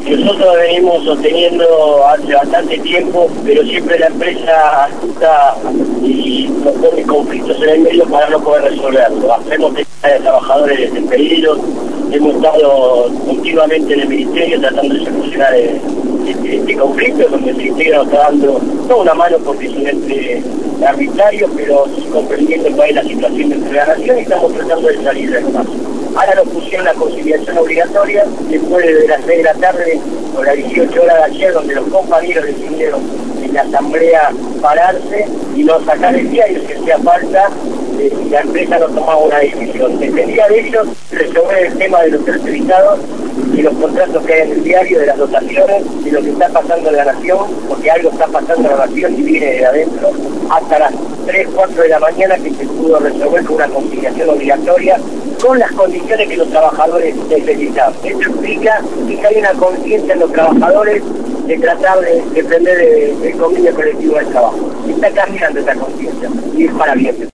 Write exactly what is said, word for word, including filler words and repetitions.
Nosotros venimos sosteniendo hace bastante tiempo, pero siempre la empresa astuta y nos pone conflictos en el medio para no poder resolverlo. Hacemos de trabajadores despedidos, hemos estado continuamente en el ministerio tratando de solucionar este, este conflicto, donde el ministerio nos está dando no una mano porque es un ente arbitrario, pero sí comprendiendo cuál es la situación dentro de la nación y estamos tratando de salir del paso. Ahora nos pusieron la conciliación obligatoria después de las seis de la tarde o las dieciocho horas de ayer, donde los compañeros decidieron en la asamblea pararse y no sacar el diario si hacía falta, eh, y la empresa no tomaba una decisión. Dependía de ellos resolver el tema de los tercerizados y los contratos que hay en el diario, de las dotaciones, de lo que está pasando en la nación, porque algo está pasando en la nación y viene de adentro, hasta las tres, cuatro de la mañana que se pudo resolver con una conciliación obligatoria con las condiciones que los trabajadores necesitan. Esto implica que hay una conciencia en los trabajadores de tratar de defender el, el convenio colectivo del trabajo. Está cambiando esta conciencia y es para bien.